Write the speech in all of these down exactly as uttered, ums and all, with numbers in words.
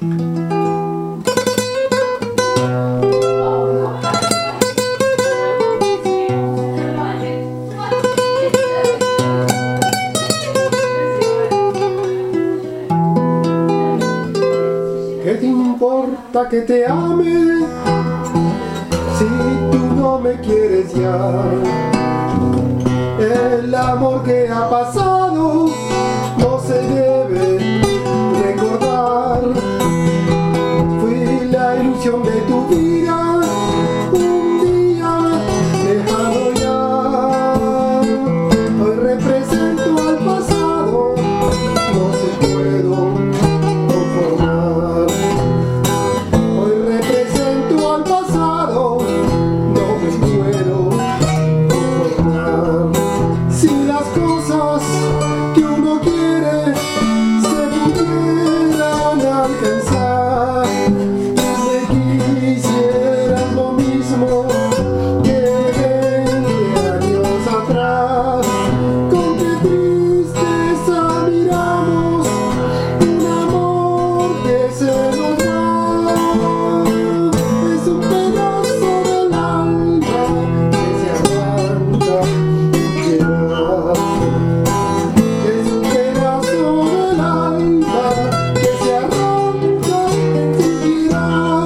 ¿Qué te importa que te ame si tú no me quieres ya? El amor que ha pasado no se debe recordar. Fui la ilusión de tu vida, un día lejano ya. Hoy represento al pasado, no se puedo conformar. Hoy represento al pasado, no me puedo conformar. Si las cosas que uno quiere se pudieran alcanzar, tú me quisieras lo mismo que veinte años atrás. Con qué tristeza miramos un amor que se nos va. Es un pedazo del alma que se arranca sin piedad. Es un pedazo del alma que se arranca sin piedad.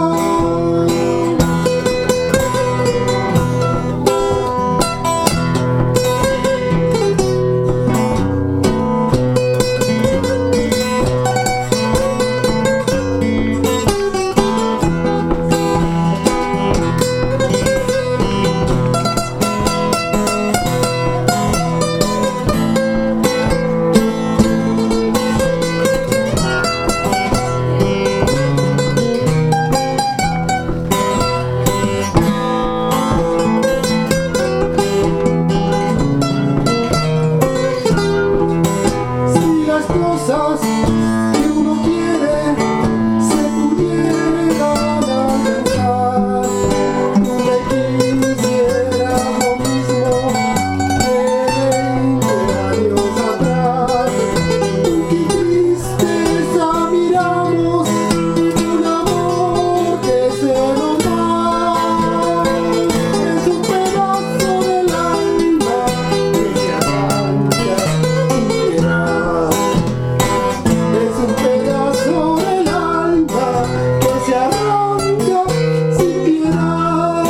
Si las cosas que uno quiere se pudieran alcanzar, tú me quisieras lo mismo que veinte años atrás. Con qué tristeza miramos un amor que se nos va. Es un pedazo del alma que se arranca sin piedad. Es un pedazo del alma que se arranca sin piedad.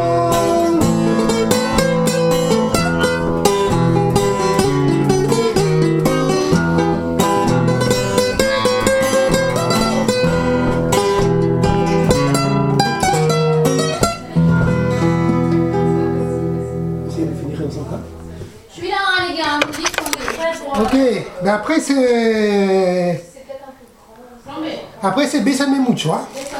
Essayez de finir comme ça. Je suis là, hein, les gars, me dites qu'on est prêts pour... Ok, mais après c'est C'est peut-être un peu grand. Non mais... après c'est Bésame mucho, hein.